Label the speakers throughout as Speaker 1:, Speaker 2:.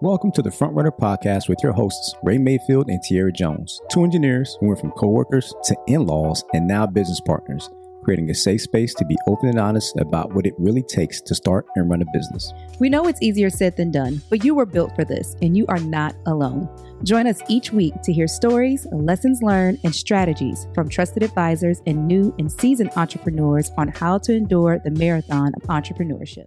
Speaker 1: Welcome to the Frontrunner Podcast with your hosts, Ray Mayfield and Tierra Jones, two engineers who went from coworkers to in-laws and now business partners, creating a safe space to be open and honest about what it really takes to start and run a business.
Speaker 2: We know it's easier said than done, but you were built for this and you are not alone. Join us each week to hear stories, lessons learned, and strategies from trusted advisors and new and seasoned entrepreneurs on how to endure the marathon of entrepreneurship.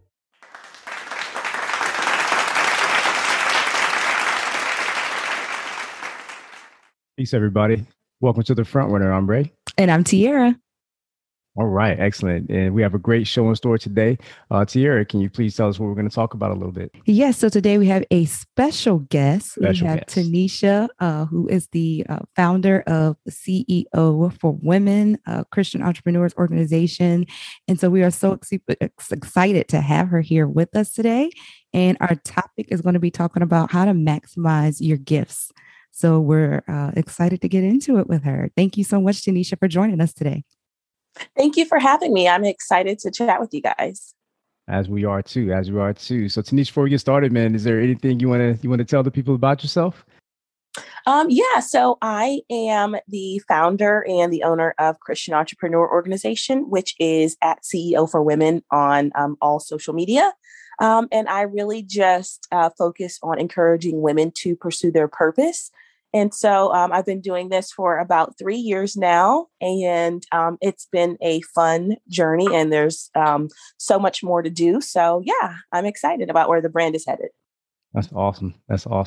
Speaker 1: Peace, everybody. Welcome to the Frontrunner. I'm Ray.
Speaker 2: And I'm Tierra.
Speaker 1: All right, excellent. And we have a great show in store today. Tierra, can you please tell us what we're going to talk about a little bit?
Speaker 2: Yes, so today we have a special guest. We have Tanisha, who is the founder of the CEO for Women, Christian Entrepreneurs Organization. And so we are so excited to have her here with us today. And our topic is going to be talking about how to maximize your gifts. So we're excited to get into it with her. Thank you so much, Tanisha, for joining us today.
Speaker 3: Thank you for having me. I'm excited to chat with you guys.
Speaker 1: As we are too. So Tanisha, before we get started, man, is there anything you want to tell the people about yourself?
Speaker 3: So I am the founder and the owner of Christian Entrepreneur Organization, which is at CEO for Women on all social media. And I really just focus on encouraging women to pursue their purpose. And so I've been doing this for about 3 years now, and it's been a fun journey, and there's so much more to do. So yeah, I'm excited about where the brand is headed.
Speaker 1: That's awesome.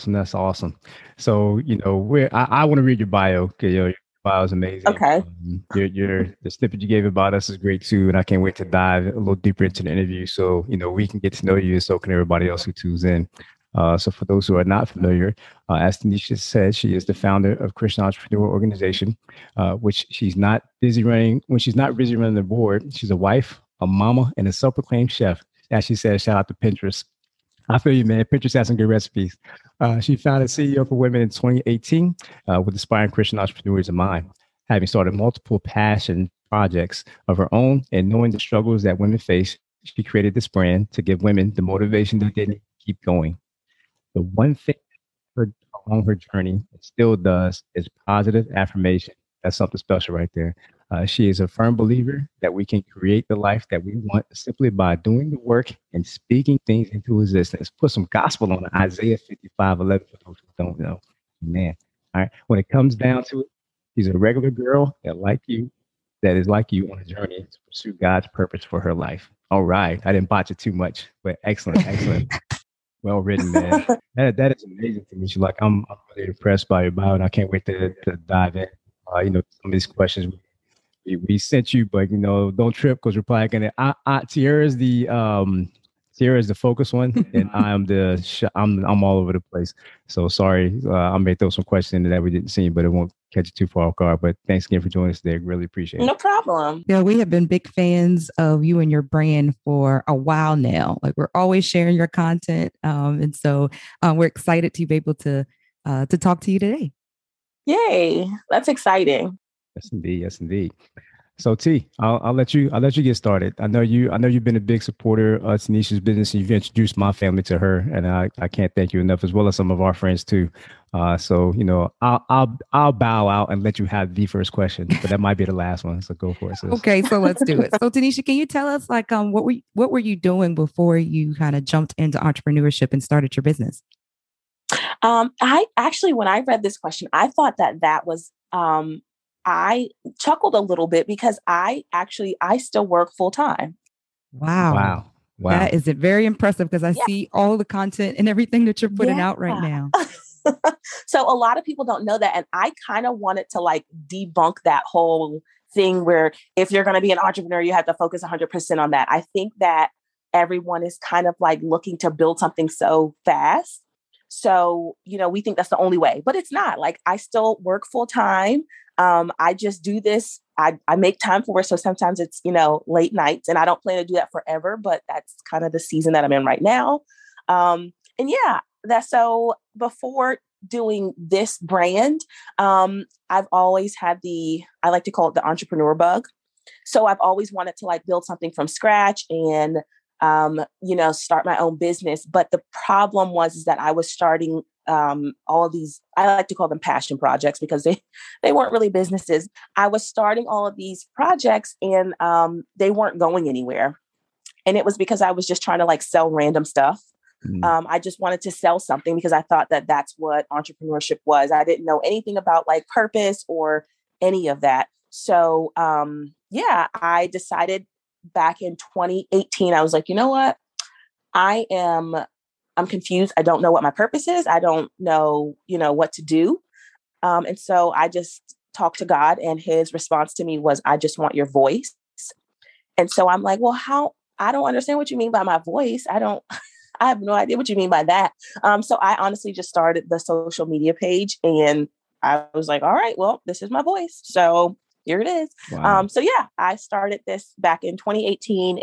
Speaker 1: So, I want to read your bio, because your bio is amazing.
Speaker 3: Okay.
Speaker 1: The snippet you gave about us is great too, and I can't wait to dive a little deeper into the interview so, we can get to know you, and so can everybody else who tunes in. So for those who are not familiar, as Tanisha said, she is the founder of Christian Entrepreneur Organization, which she's not busy running. When she's not busy running the board, she's a wife, a mama, and a self-proclaimed chef. As she said, shout out to Pinterest. I feel you, man. Pinterest has some good recipes. She founded CEO for Women in 2018 with aspiring Christian entrepreneurs in mind, having started multiple passion projects of her own and knowing the struggles that women face. She created this brand to give women the motivation that they need to keep going. The one thing along her journey, it still does, is positive affirmation. That's something special right there. She is a firm believer that we can create the life that we want simply by doing the work and speaking things into existence. Put some gospel on it. Isaiah 55:11 for those who don't know. Man. All right. When it comes down to it, she's a regular girl that is like you on a journey to pursue God's purpose for her life. All right. I didn't botch it too much, but excellent. Well written, man. That is amazing to me. I'm really impressed by your bio, and I can't wait to dive in. Some of these questions we sent you, but don't trip, because we're probably gonna. Tierra's the focus one, and I'm all over the place. So sorry, I may throw some questions in that we didn't see, but it won't catch you too far off guard. But thanks again for joining us today. Really appreciate it.
Speaker 3: No problem.
Speaker 2: Yeah, we have been big fans of you and your brand for a while now. Like, we're always sharing your content, and so we're excited to be able to talk to you today.
Speaker 3: Yay, that's exciting.
Speaker 1: Yes, indeed. So T, I'll let you get started. I know you've been a big supporter of Tanisha's business, and you've introduced my family to her, and I can't thank you enough, as well as some of our friends too. So I'll bow out and let you have the first question, but that might be the last one. So go for it, sis.
Speaker 2: Okay, so let's do it. So Tanisha, can you tell us what were you doing before you kind of jumped into entrepreneurship and started your business?
Speaker 3: I actually, when I read this question, I thought that was I chuckled a little bit, because I still work full time.
Speaker 2: Wow. That is very impressive, because I see all the content and everything that you're putting out right now.
Speaker 3: So a lot of people don't know that. And I kind of wanted to debunk that whole thing where if you're going to be an entrepreneur, you have to focus 100% on that. I think that everyone is kind of looking to build something so fast. So, we think that's the only way, but it's not. I still work full time. I just do this. I make time for it. So sometimes it's, late nights, and I don't plan to do that forever, but that's kind of the season that I'm in right now. So before doing this brand, I've always had I like to call it the entrepreneur bug. So I've always wanted to build something from scratch and start my own business. But the problem is that I was starting all of these, I like to call them passion projects because they weren't really businesses. I was starting all of these projects and they weren't going anywhere. And it was because I was just trying to like sell random stuff. I just wanted to sell something because I thought that that's what entrepreneurship was. I didn't know anything about like purpose or any of that. So I decided back in 2018, I was like, you know what? I'm confused. I don't know what my purpose is. I don't know, what to do. And so I just talked to God, and his response to me was, I just want your voice. And so I'm like, well, I don't understand what you mean by my voice. I have no idea what you mean by that. So I honestly just started the social media page, and I was like, all right, well, this is my voice. So here it is.
Speaker 1: Wow.
Speaker 3: I started this back in 2018,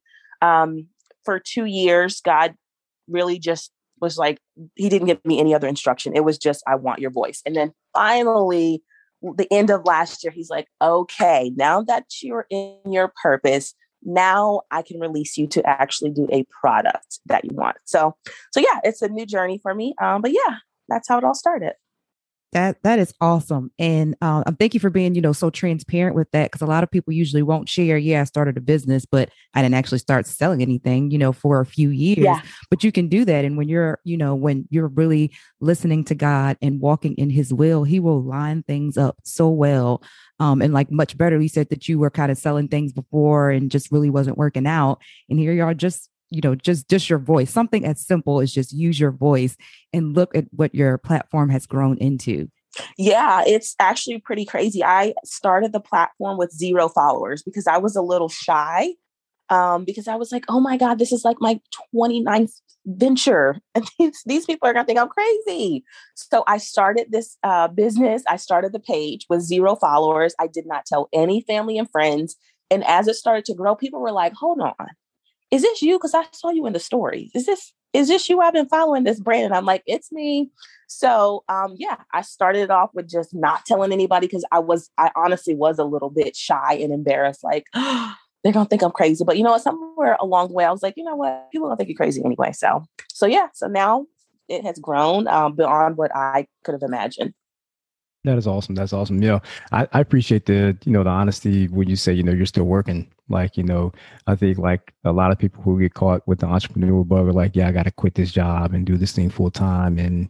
Speaker 3: and for 2 years, God really just was like, he didn't give me any other instruction. It was just, I want your voice. And then finally, the end of last year, he's like, okay, now that you're in your purpose, now I can release you to actually do a product that you want. So yeah, it's a new journey for me. But yeah, that's how it all started.
Speaker 2: That is awesome. And thank you for being, so transparent with that. Cause a lot of people usually won't share. Yeah, I started a business, but I didn't actually start selling anything, for a few years,
Speaker 3: yeah.
Speaker 2: But you can do that. And when you're really listening to God and walking in his will, he will line things up so well. And like much better. You said that you were kind of selling things before and just really wasn't working out. And here you are just your voice, something as simple as just use your voice and look at what your platform has grown into.
Speaker 3: Yeah, it's actually pretty crazy. I started the platform with 0 followers because I was a little shy, because I was like, oh my God, this is like my 29th venture. And these people are going to think I'm crazy. So I started this business. I started the page with 0 followers. I did not tell any family and friends. And as it started to grow, people were like, hold on. Is this you? Because I saw you in the stories. Is this you? I've been following this brand. And I'm like, it's me. So I started off with just not telling anybody because I honestly was a little bit shy and embarrassed. Like, they're going to think I'm crazy. But somewhere along the way, I was like, you know what? People don't think you're crazy anyway. So now it has grown beyond what I could have imagined.
Speaker 1: That is awesome. That's awesome. I appreciate the honesty when you say, you're still working. Like, I think like a lot of people who get caught with the entrepreneur bug are like, yeah, I got to quit this job and do this thing full time. And,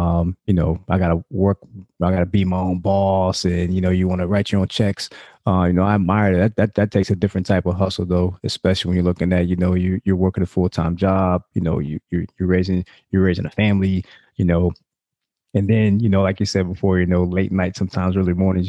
Speaker 1: I got to work, I got to be my own boss. And, you want to write your own checks. I admire that takes a different type of hustle though, especially when you're looking at, you're working a full-time job, you're raising a family, and then, like you said before, late night, sometimes early mornings,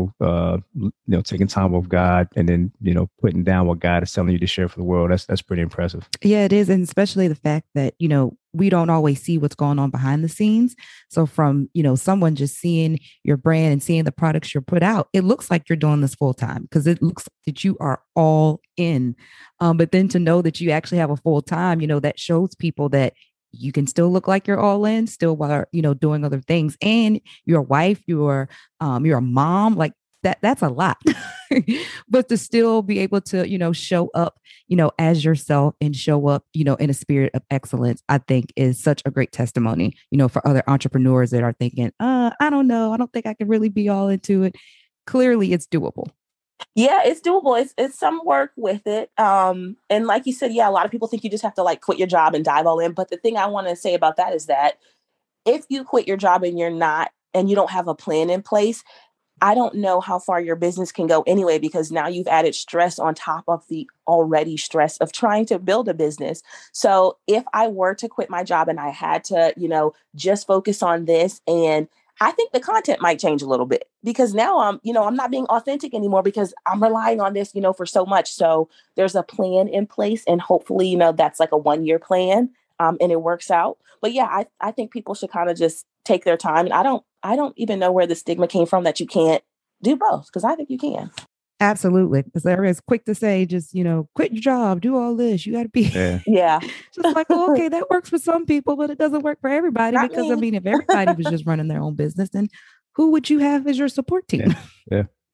Speaker 1: taking time with God and then, putting down what God is telling you to share for the world. That's pretty impressive.
Speaker 2: Yeah, it is. And especially the fact that, we don't always see what's going on behind the scenes. So from, someone just seeing your brand and seeing the products you're put out, it looks like you're doing this full time because it looks that you are all in. But then to know that you actually have a full time, that shows people that you can still look like you're all in still while, doing other things. And you're a wife, you're a mom, like that's a lot. But to still be able to, show up, as yourself and show up, in a spirit of excellence, I think is such a great testimony, for other entrepreneurs that are thinking, I don't know, I don't think I can really be all into it. Clearly it's doable.
Speaker 3: Yeah, it's doable. It's some work with it. And like you said, yeah, a lot of people think you just have to like quit your job and dive all in. But the thing I want to say about that is that if you quit your job and you don't have a plan in place, I don't know how far your business can go anyway, because now you've added stress on top of the already stress of trying to build a business. So if I were to quit my job and I had to, just focus on this, and I think the content might change a little bit because now I'm not being authentic anymore because I'm relying on this, for so much. So there's a plan in place, and hopefully, that's like a 1-year plan, and it works out. But yeah, I think people should kind of just take their time. And I don't even know where the stigma came from that you can't do both, because I think you can.
Speaker 2: Absolutely. Because everyone's quick to say, just, quit your job, do all this. You got to be.
Speaker 3: Yeah.
Speaker 2: Just like, well, okay, that works for some people, but it doesn't work for everybody. Because if everybody was just running their own business, then who would you have as your support team?
Speaker 1: Yeah.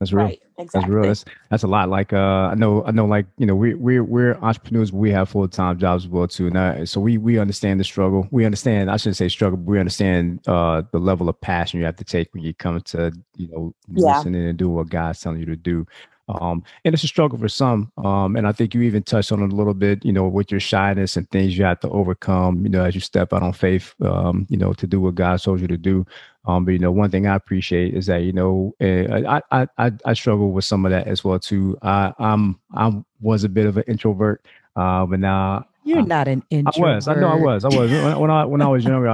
Speaker 1: That's real.
Speaker 3: Right. Exactly.
Speaker 1: That's real. That's a lot. Like I know like, you know, we're entrepreneurs, but we have full-time jobs as well too. And so we understand the struggle. We understand, I shouldn't say struggle, but we understand the level of passion you have to take when you come to, you know, listening and do what God's telling you to do. And it's a struggle for some. And I think you even touched on it a little bit, you know, with your shyness and things you have to overcome, you know, as you step out on faith, you know, to do what God told you to do. But, you know, one thing I appreciate is that, you know, I struggle with some of that as well, too. I was a bit of an introvert, but now
Speaker 2: you're not an introvert.
Speaker 1: I know I was. When I was younger,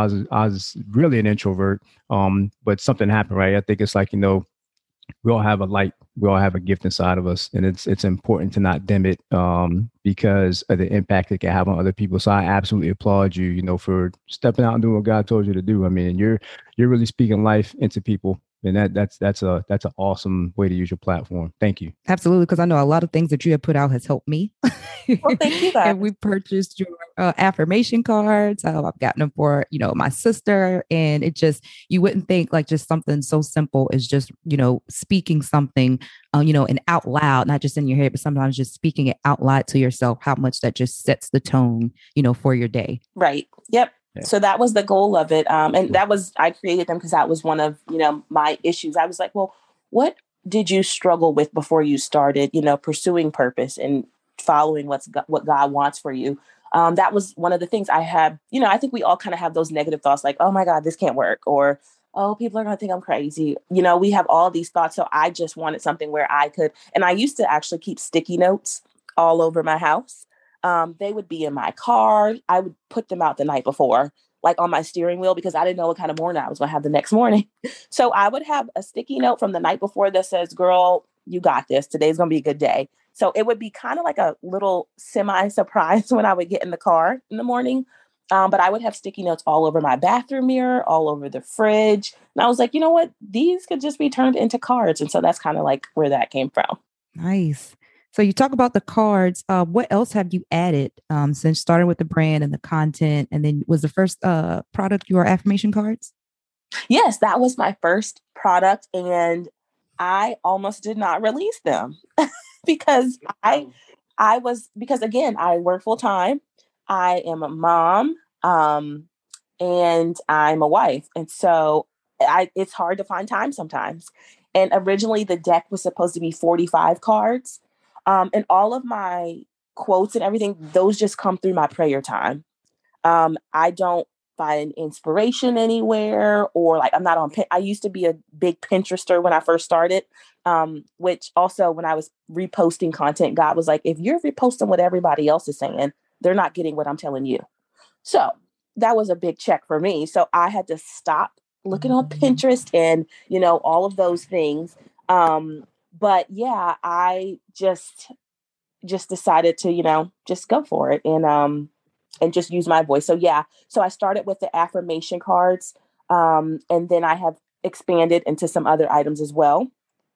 Speaker 1: I was really an introvert. But something happened, right? I think it's like, you know, we all have a light, we all have a gift inside of us, and it's important to not dim it because of the impact it can have on other people. So I absolutely applaud you, you know, for stepping out and doing what God told you to do. I mean, you're really speaking life into people, and that's an awesome way to use your platform. Thank you.
Speaker 2: Absolutely, because I know a lot of things that you have put out has helped me.
Speaker 3: Well, thank you, guys.
Speaker 2: And we purchased your affirmation cards. I've gotten them for, you know, my sister, and it just, you wouldn't think like just something so simple as just, you know, speaking something, you know, and out loud, not just in your head, but sometimes just speaking it out loud to yourself, how much that just sets the tone, you know, for your day.
Speaker 3: Right. Yep. Yeah. So that was the goal of it. And that was, I created them because that was one of, you know, my issues. I was like, well, what did you struggle with before you started, you know, pursuing purpose and following what God wants for you? That was one of the things I had, you know, I think we all kind of have those negative thoughts like, oh my God, this can't work. Or, oh, people are going to think I'm crazy. You know, we have all these thoughts. So I just wanted something where I could, and I used to actually keep sticky notes all over my house. They would be in my car. I would put them out the night before, like on my steering wheel, because I didn't know what kind of morning I was going to have the next morning. So I would have a sticky note from the night before that says, girl, you got this. Today's going to be a good day. So it would be kind of like a little semi-surprise when I would get in the car in the morning. But I would have sticky notes all over my bathroom mirror, all over the fridge. And I was like, you know what? These could just be turned into cards. And so that's kind of like where that came from.
Speaker 2: Nice. So you talk about the cards. What else have you added since starting with the brand and the content? And then was the first product your affirmation cards?
Speaker 3: Yes, that was my first product. And I almost did not release them because because again, I work full time. I am a mom and I'm a wife. And so it's hard to find time sometimes. And originally the deck was supposed to be 45 cards. And all of my quotes and everything, those just come through my prayer time. I don't find inspiration anywhere, or like I'm not on. I used to be a big Pinterester when I first started, which also when I was reposting content, God was like, if you're reposting what everybody else is saying, they're not getting what I'm telling you. So that was a big check for me. So I had to stop looking on Pinterest and, you know, all of those things. But yeah, I just decided to, you know, just go for it and just use my voice. So yeah, so I started with the affirmation cards, and then I have expanded into some other items as well.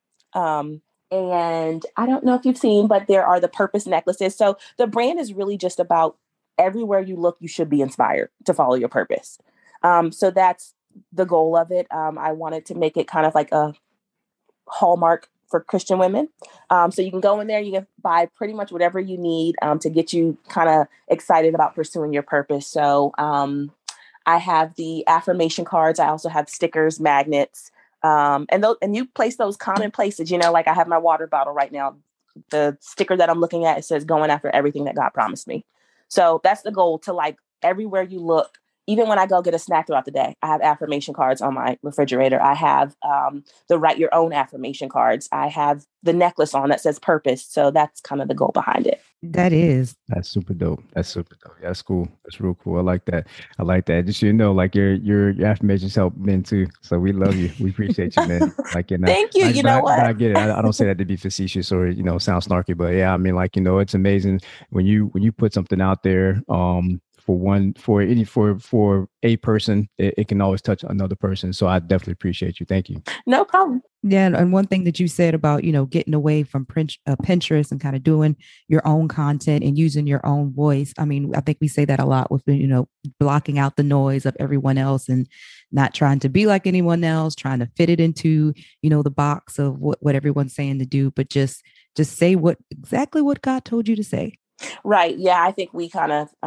Speaker 3: And I don't know if you've seen, but there are the purpose necklaces. So the brand is really just about everywhere you look, you should be inspired to follow your purpose. So that's the goal of it. I wanted to make it kind of like a hallmark for Christian women. So you can go in there, you can buy pretty much whatever you need to get you kind of excited about pursuing your purpose. So I have the affirmation cards. I also have stickers, magnets, and you place those common places, you know, like I have my water bottle right now. The sticker that I'm looking at, it says going after everything that God promised me. So that's the goal, to like everywhere you look. Even when I go get a snack throughout the day, I have affirmation cards on my refrigerator. I have the write your own affirmation cards. I have the necklace on that says purpose. So that's kind of the goal behind it.
Speaker 1: That's super dope. That's super dope. Yeah, that's cool. That's real cool. I like that. Just so you know, like your affirmations help men too. So we love you. We appreciate you, man. Like, you know,
Speaker 3: thank you. You know what?
Speaker 1: I get it. I don't say that to be facetious or, you know, sound snarky, but yeah, I mean, like, you know, it's amazing when you put something out there for a person, it can always touch another person. So I definitely appreciate you. Thank you.
Speaker 3: No problem.
Speaker 2: Yeah, and one thing that you said about, getting away from Pinterest and kind of doing your own content and using your own voice. I mean, I think we say that a lot with, blocking out the noise of everyone else and not trying to be like anyone else, trying to fit it into, the box of what everyone's saying to do, but just say exactly what God told you to say.
Speaker 3: Right. Yeah, I think we kind of,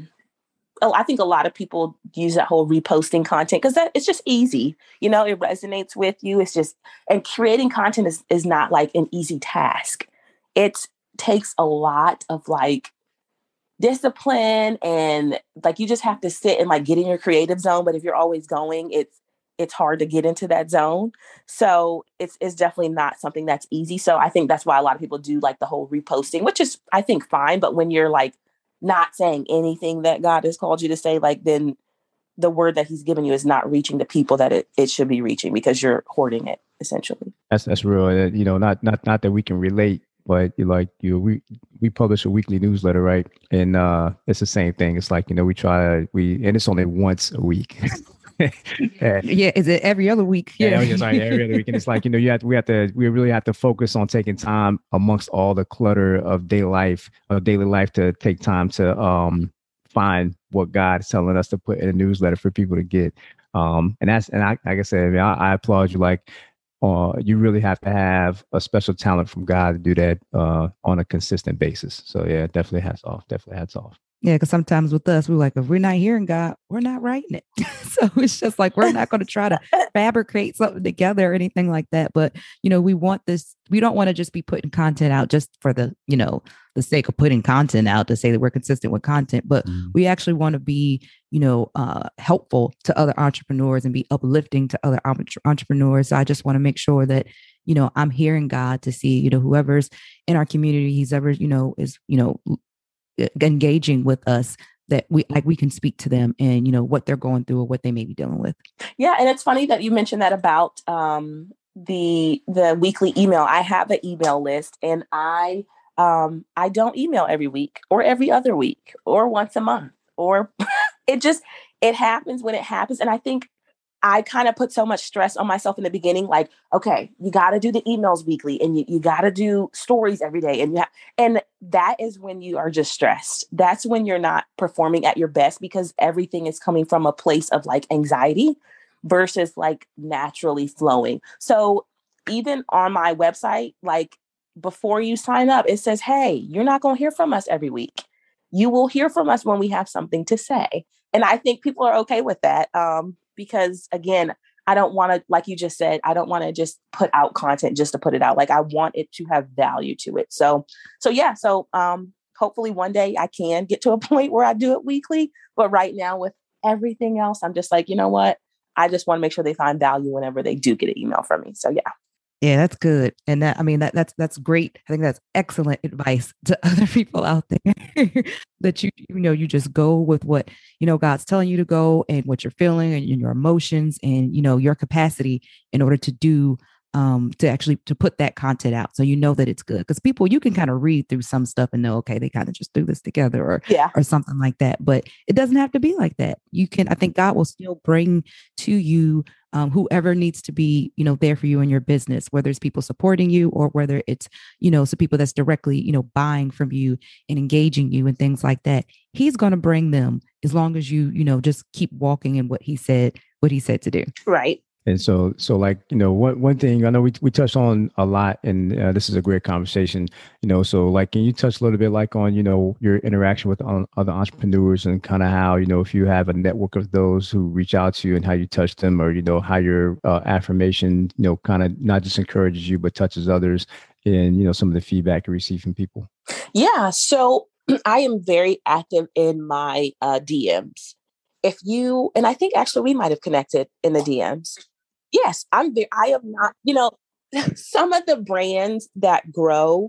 Speaker 3: I think a lot of people use that whole reposting content because it's just easy. It resonates with you. It's just, and creating content is not like an easy task. It takes a lot of like discipline and like you just have to sit and like get in your creative zone. But if you're always going, it's hard to get into that zone. So it's definitely not something that's easy. So I think that's why a lot of people do like the whole reposting, which is, I think, fine. But when you're like not saying anything that God has called you to say, like, then the word that he's given you is not reaching the people that it should be reaching because you're hoarding it essentially.
Speaker 1: That's real. Not that we can relate, but we publish a weekly newsletter, right? And it's the same thing. It's like, and it's only once a week.
Speaker 2: Yeah, is it every other week?
Speaker 1: Yeah, sorry, every other week. And it's like, we really have to focus on taking time amongst all the clutter of daily life to take time to find what God is telling us to put in a newsletter for people to get. And like I said, I applaud you. Like, you really have to have a special talent from God to do that on a consistent basis. So yeah, definitely hats off.
Speaker 2: Yeah, because sometimes with us, we're like, if we're not hearing God, we're not writing it. So it's just like, we're not going to try to fabricate something together or anything like that. But, we want this, we don't want to just be putting content out just for the sake of putting content out to say that we're consistent with content, but we actually want to be, helpful to other entrepreneurs and be uplifting to other entrepreneurs. So I just want to make sure that, I'm hearing God to see, whoever's in our community, he's ever, is, engaging with us, that we can speak to them and what they're going through or what they may be dealing with.
Speaker 3: Yeah, and it's funny that you mentioned that about the weekly email. I have an email list, and I don't email every week or every other week or once a month, or it happens when it happens. And I think I kind of put so much stress on myself in the beginning, like, okay, you got to do the emails weekly and you got to do stories every day. And that is when you are just stressed. That's when you're not performing at your best because everything is coming from a place of like anxiety versus like naturally flowing. So even on my website, like before you sign up, it says, hey, you're not going to hear from us every week. You will hear from us when we have something to say. And I think people are okay with that. Because again, I don't want to, like you just said, I don't want to just put out content just to put it out. Like I want it to have value to it. So hopefully one day I can get to a point where I do it weekly. But right now with everything else, I'm just like, you know what? I just want to make sure they find value whenever they do get an email from me. So yeah.
Speaker 2: Yeah, that's good. And that's great. I think that's excellent advice to other people out there that you just go with what, God's telling you to go and what you're feeling and your emotions and, your capacity in order to do to put that content out. So that it's good because people, you can kind of read through some stuff and know, okay, they kind of just threw this together or something like that. But it doesn't have to be like that. I think God will still bring to you whoever needs to be, there for you in your business, whether it's people supporting you or whether it's, some people that's directly, buying from you and engaging you and things like that. He's going to bring them as long as you, just keep walking in what he said to do.
Speaker 3: Right.
Speaker 1: And so like, one thing I know we touched on a lot, and this is a great conversation, so like, can you touch a little bit like on, your interaction with other entrepreneurs and kind of how, if you have a network of those who reach out to you and how you touch them or, how your affirmation, kind of not just encourages you, but touches others and, some of the feedback you receive from people? Yeah.
Speaker 3: So I am very active in my DMs. And I think actually we might have connected in the DMs. Yes, I am not, some of the brands that grow,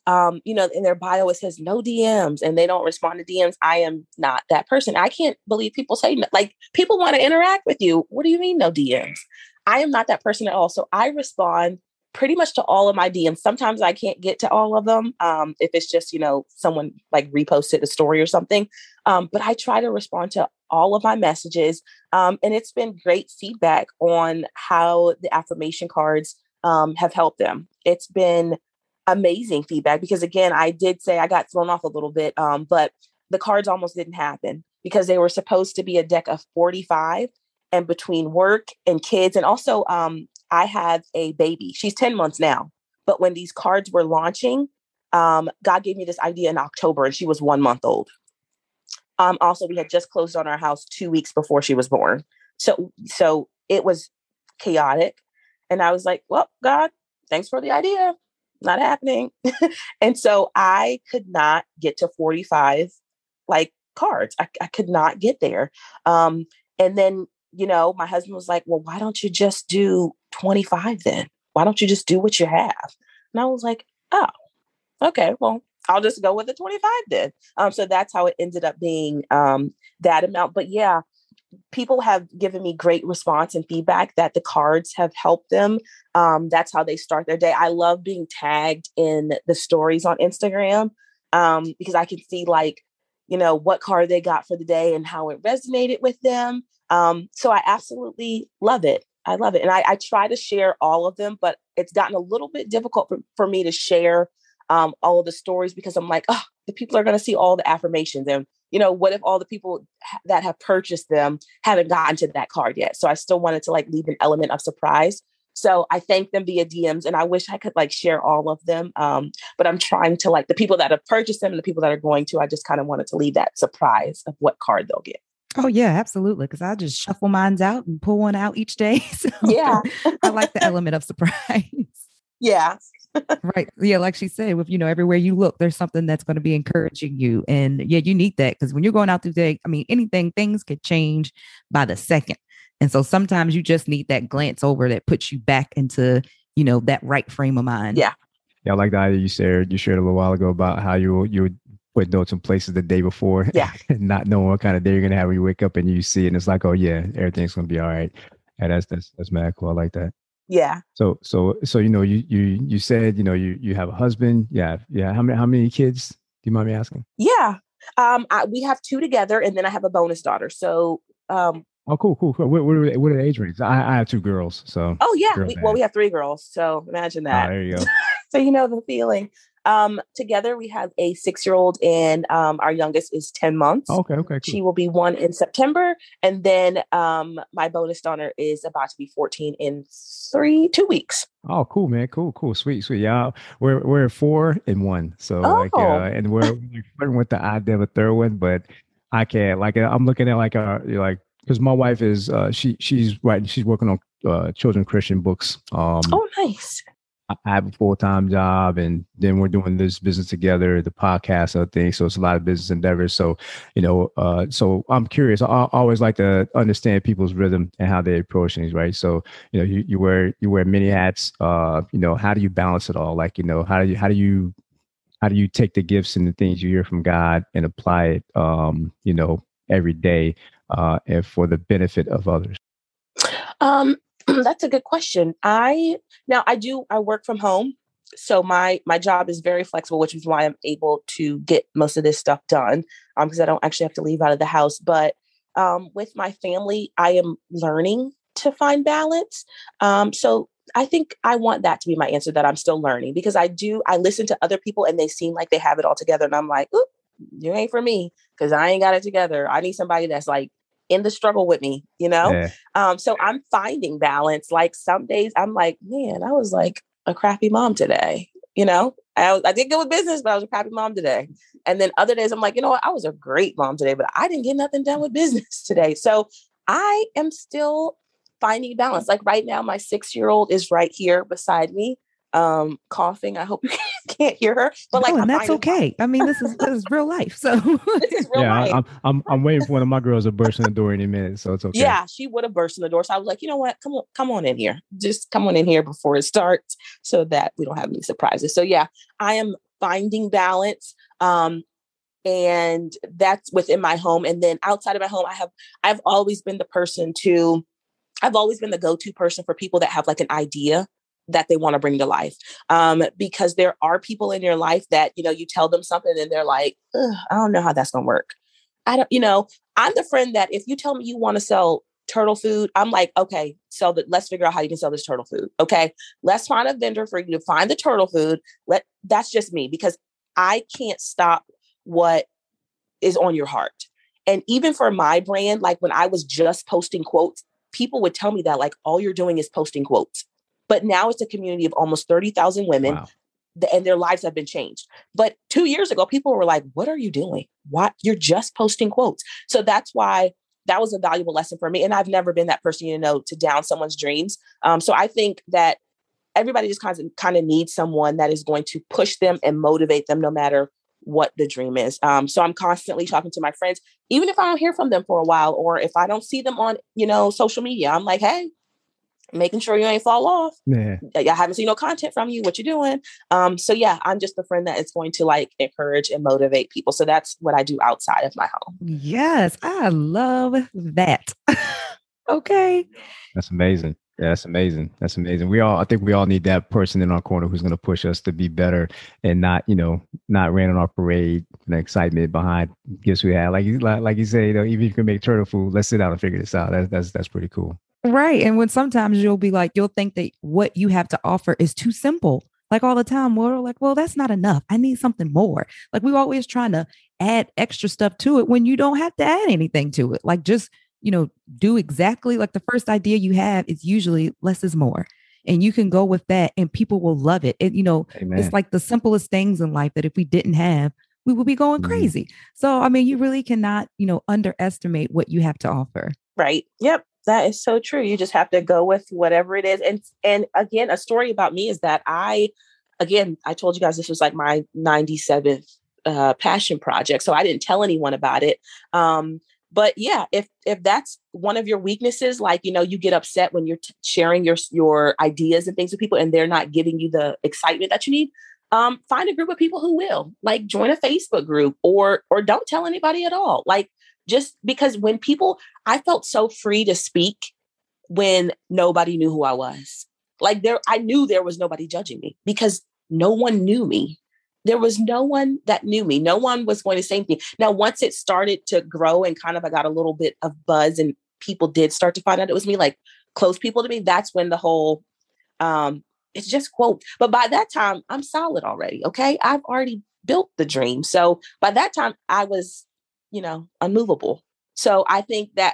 Speaker 3: in their bio, it says no DMs and they don't respond to DMs. I am not that person. I can't believe people say, like, people want to interact with you. What do you mean no DMs? I am not that person at all. So I respond pretty much to all of my DMs. Sometimes I can't get to all of them. If it's just, someone like reposted a story or something. But I try to respond to all of my messages. And it's been great feedback on how the affirmation cards have helped them. It's been amazing feedback because, again, I did say I got thrown off a little bit, but the cards almost didn't happen because they were supposed to be a deck of 45, and between work and kids. And also, I have a baby. She's 10 months now. But when these cards were launching, God gave me this idea in October, and she was 1 month old. Also, we had just closed on our house 2 weeks before she was born. So it was chaotic. And I was like, well, God, thanks for the idea. Not happening. And so I could not get to 45 cards. I could not get there. And then, my husband was like, well, why don't you just do 25 then? Why don't you just do what you have? And I was like, oh, okay, well, I'll just go with the 25 then. So that's how it ended up being that amount. But yeah, people have given me great response and feedback that the cards have helped them. That's how they start their day. I love being tagged in the stories on Instagram because I can see what card they got for the day and how it resonated with them. So I absolutely love it. I love it. And I try to share all of them, but it's gotten a little bit difficult for me to share all of the stories because I'm like, oh, the people are going to see all the affirmations. And, what if all the people that have purchased them haven't gotten to that card yet? So I still wanted to leave an element of surprise. So I thank them via DMs, and I wish I could share all of them. But I'm trying to the people that have purchased them and the people that are going to, I just kind of wanted to leave that surprise of what card they'll get.
Speaker 2: Oh, yeah, absolutely. Because I just shuffle mine out and pull one out each day. So
Speaker 3: yeah,
Speaker 2: I like the element of surprise.
Speaker 3: Yeah.
Speaker 2: Right. Yeah. Like she said, with, everywhere you look, there's something that's going to be encouraging you. And yeah, you need that because when you're going out through the day, things could change by the second. And so sometimes you just need that glance over that puts you back into, that right frame of mind.
Speaker 3: Yeah.
Speaker 1: Yeah. I like the idea you shared a little while ago about how you would put notes in places the day before.
Speaker 3: Yeah.
Speaker 1: And not knowing what kind of day you're going to have when you wake up and you see it. And it's like, oh yeah, everything's going to be all right. And that's mad cool. I like that.
Speaker 3: Yeah.
Speaker 1: So you said you have a husband. Yeah. How many kids? Do you mind me asking?
Speaker 3: Yeah. We have 2 together, and then I have a bonus daughter. So.
Speaker 1: Oh, cool. What are the age ranges? I have 2 girls. So.
Speaker 3: Oh yeah. We have 3 girls. So imagine that.
Speaker 1: There you go.
Speaker 3: So the feeling. Together we have a 6-year-old, and our youngest is 10 months.
Speaker 1: Okay, cool.
Speaker 3: She will be 1 in September, and then my bonus daughter is about to be 14 in 2 weeks.
Speaker 1: Oh, cool, man. Cool. Sweet. Yeah, we're 4 and 1. So and we're flirting with the idea of a third one, but I can't. I'm looking at because my wife is she's working on children's Christian books.
Speaker 3: Oh, nice.
Speaker 1: I have a full-time job, and then we're doing this business together, the podcast, other things. So it's a lot of business endeavors. So, so I'm curious. I always like to understand people's rhythm and how they approach things, right? So, you wear many hats. How do you balance it all? How do you take the gifts and the things you hear from God and apply it, every day, and for the benefit of others?
Speaker 3: That's a good question. I work from home. So my job is very flexible, which is why I'm able to get most of this stuff done. Because I don't actually have to leave out of the house. But with my family, I am learning to find balance. So I think I want that to be my answer, that I'm still learning, because I listen to other people and they seem like they have it all together. And I'm like, oop, you ain't for me, because I ain't got it together. I need somebody that's in the struggle with me,
Speaker 1: Yeah.
Speaker 3: So I'm finding balance. Some days I'm like, man, I was a crappy mom today. I did good with business, but I was a crappy mom today. And then other days I'm like, what? I was a great mom today, but I didn't get nothing done with business today. So I am still finding balance. Right now, my 6-year-old is right here beside me, coughing. I hope you can't hear her, but
Speaker 2: and that's okay. This is real life. So
Speaker 3: this is real life.
Speaker 1: I'm waiting for one of my girls to burst in the door any minute, so it's okay.
Speaker 3: Yeah, she would have burst in the door. So I was like, you know what? Come on in here. Just come on in here before it starts, so that we don't have any surprises. So yeah, I am finding balance. And that's within my home. And then outside of my home, I've always been the go-to person for people that have an idea that they want to bring to life. Because there are people in your life that, you tell them something and they're like, I don't know how that's going to work. I'm the friend that if you tell me you want to sell turtle food, I'm like, okay, let's figure out how you can sell this turtle food. Okay. Let's find a vendor for you to find the turtle food. That's just me, because I can't stop what is on your heart. And even for my brand, like when I was just posting quotes, people would tell me that like, all you're doing is posting quotes. But now it's a community of almost 30,000 women. Wow. And their lives have been changed. But 2 years ago, people were like, what are you doing? What? You're just posting quotes. So that's why that was a valuable lesson for me. And I've never been that person, to down someone's dreams. So I think that everybody just kind of needs someone that is going to push them and motivate them no matter what the dream is. So I'm constantly talking to my friends, even if I don't hear from them for a while, or if I don't see them on, social media, I'm like, hey, making sure you ain't fall off. Yeah. I haven't seen no content from you. What you doing? So yeah, I'm just the friend that is going to like encourage and motivate people. So that's what I do outside of my home.
Speaker 2: Yes, I love that. Okay.
Speaker 1: That's amazing. Yeah, that's amazing. That's amazing. I think we all need that person in our corner who's going to push us to be better and not rain on our parade and the excitement behind gifts we have. Like you say, even if you can make turtle food, let's sit down and figure this out. That's pretty cool.
Speaker 2: Right. And when sometimes you'll think that what you have to offer is too simple. Like all the time, we're like, well, that's not enough. I need something more. Like we're always trying to add extra stuff to it when you don't have to add anything to it. Like just, do exactly like the first idea you have is usually less is more. And you can go with that and people will love it. It's like the simplest things in life that if we didn't have, we would be going crazy. So, I mean, you really cannot, underestimate what you have to offer.
Speaker 3: Right. Yep. That is so true. You just have to go with whatever it is. And again, a story about me is that I told you guys this was like my 97th passion project. So I didn't tell anyone about it. But yeah, if that's one of your weaknesses, like, you get upset when you're sharing your ideas and things with people and they're not giving you the excitement that you need, find a group of people who will, like, join a Facebook group or don't tell anybody at all. Like, just because I felt so free to speak when nobody knew who I was. Like I knew there was nobody judging me because no one knew me. There was no one that knew me. No one was going to say anything. Now, once it started to grow and kind of I got a little bit of buzz and people did start to find out it was me, like close people to me, that's when the whole, it's just quote. But by that time, I'm solid already. Okay. I've already built the dream. So by that time I was, unmovable. So I think that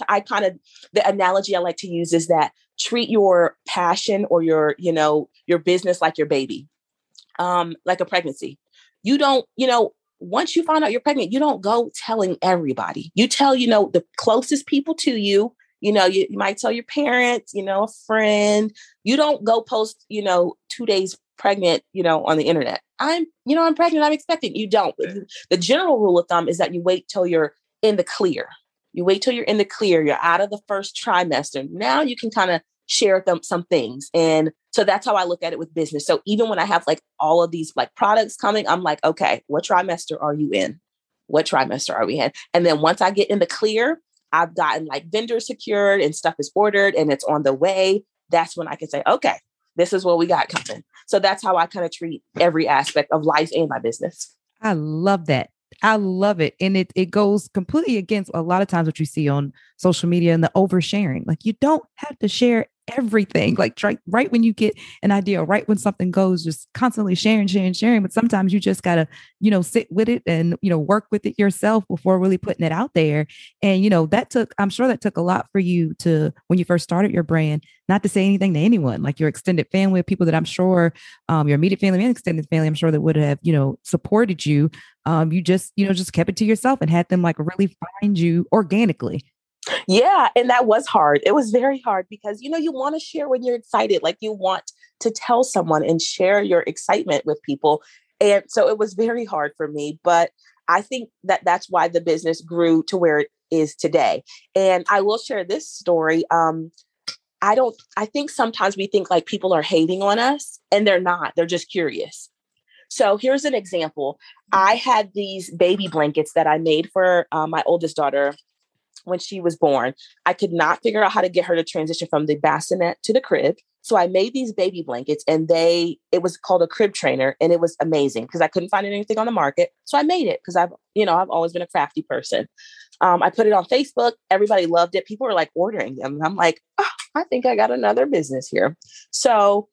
Speaker 3: the analogy I like to use is that treat your passion or your business like your baby, like a pregnancy. You don't, once you find out you're pregnant, you don't go telling everybody. You tell, the closest people to you. You might tell your parents, a friend. You don't go post, 2 days pregnant, on the internet. I'm pregnant. I'm expecting. You don't. The general rule of thumb is that you wait till you're in the clear. You wait till you're in the clear. You're out of the first trimester. Now you can kind of share some things. And so that's how I look at it with business. So even when I have like all of these like products coming, I'm like, okay, what trimester are you in? What trimester are we in? And then once I get in the clear, I've gotten like vendors secured and stuff is ordered and it's on the way. That's when I can say, okay, this is what we got coming. So that's how I kind of treat every aspect of life and my business.
Speaker 2: I love that. I love it. And it goes completely against a lot of times what you see on social media and the oversharing. Like you don't have to share everything. Like right when you get an idea, right when something goes, just constantly sharing. But sometimes you just gotta, sit with it and, work with it yourself before really putting it out there. And, I'm sure that took a lot for you when you first started your brand, not to say anything to anyone, like your extended family of people that I'm sure, your immediate family and extended family, I'm sure that would have, supported you. You just kept it to yourself and had them like really find you organically.
Speaker 3: Yeah. And that was hard. It was very hard because, you want to share when you're excited, like you want to tell someone and share your excitement with people. And so it was very hard for me, but I think that that's why the business grew to where it is today. And I will share this story. I think sometimes we think like people are hating on us and they're not, they're just curious. So here's an example. I had these baby blankets that I made for my oldest daughter when she was born, I could not figure out how to get her to transition from the bassinet to the crib. So I made these baby blankets, and it was called a crib trainer, and it was amazing because I couldn't find anything on the market. So I made it because I've always been a crafty person. I put it on Facebook. Everybody loved it. People were like ordering them. And I'm like, oh, I think I got another business here. So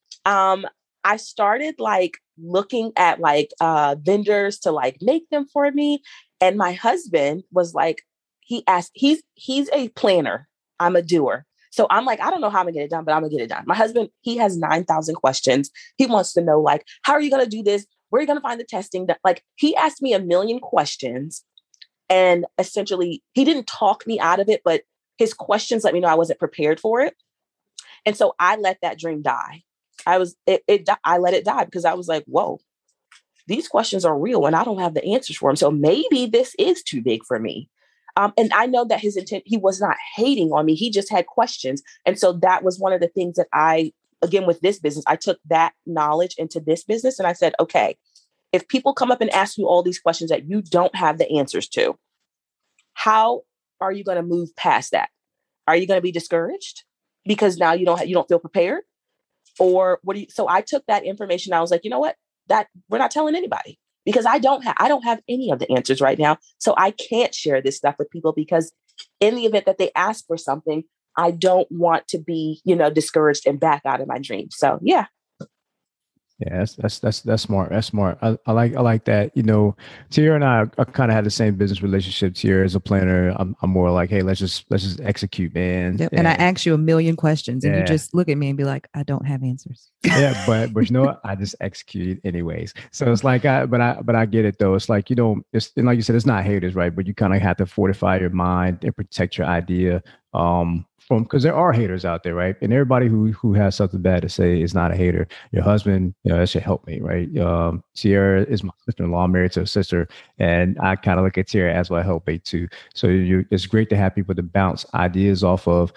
Speaker 3: I started like looking at like vendors to like make them for me. And my husband was like, he's a planner. I'm a doer. So I'm like, I don't know how I'm gonna get it done, but I'm gonna get it done. My husband, he has 9,000 questions. He wants to know, like, how are you gonna do this? Where are you gonna find the testing? Like, he asked me a million questions, and essentially he didn't talk me out of it, but his questions let me know I wasn't prepared for it. And so I let that dream die. I let it die because I was like, whoa, these questions are real and I don't have the answers for them. So maybe this is too big for me. And I know that his intent, he was not hating on me. He just had questions. And so that was one of the things that again, with this business, I took that knowledge into this business. And I said, okay, if people come up and ask you all these questions that you don't have the answers to, how are you going to move past that? Are you going to be discouraged because now you don't feel prepared? Or so I took that information. I was like, you know what, that we're not telling anybody. Because I don't have any of the answers right now. So I can't share this stuff with people because in the event that they ask for something, I don't want to be, discouraged and back out of my dream. So yeah.
Speaker 1: Yeah, that's smart. That's smart. I like that. Tiara and I kind of had the same business relationship. Tiara as a planner, I'm more like, hey, let's just execute, man.
Speaker 2: Yep. And I ask you a million questions, and you just look at me and be like, I don't have answers.
Speaker 1: Yeah, but you know what? I just execute it anyways. So it's like, but I get it though. It's like it's, and like you said, it's not haters, right? But you kind of have to fortify your mind and protect your idea. Because there are haters out there, right? And everybody who has something bad to say is not a hater. Your husband, that should help me, right? Tiara is my sister-in-law, married to a sister, and I kind of look at Tiara as my helpmate too. So it's great to have people to bounce ideas off of,